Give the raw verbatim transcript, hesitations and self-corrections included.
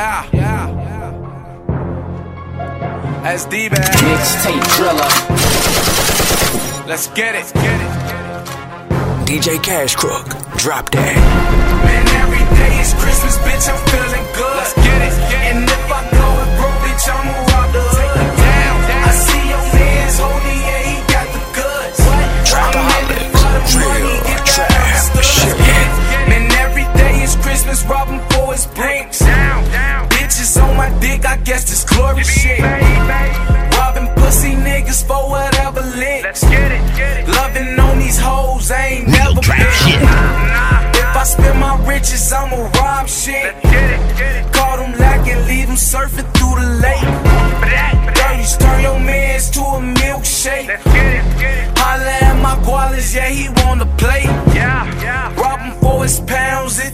Yeah, yeah. S D bag. Mixtape Driller. Let's get it. Get it. D J Cash Crook, drop that. Man, every day is Christmas, bitch. I'm feeling good. Let's get it. Get it. And if I go it broke, bitch, I'ma rock the hood. Down, down. I see your man's holding, yeah, he got the goods. What? Drop a holiday, drill, trap, shit. Man, every day is Christmas, robbing for his brinks. Down, down. Bitches on my dick, I guess this glory shit. Robbing pussy niggas for whatever lit. Let's get it, get it. Loving on these hoes, I ain't never been. If I spend my riches, I'ma rob shit. Let's get it, get it. Call them lacking, leave them surfing through the lake. Dirties, turn your mans to a milkshake. Let's get it, get it. Holla at my gualas, yeah, he wanna play. Yeah, yeah. Rob him for his pounds.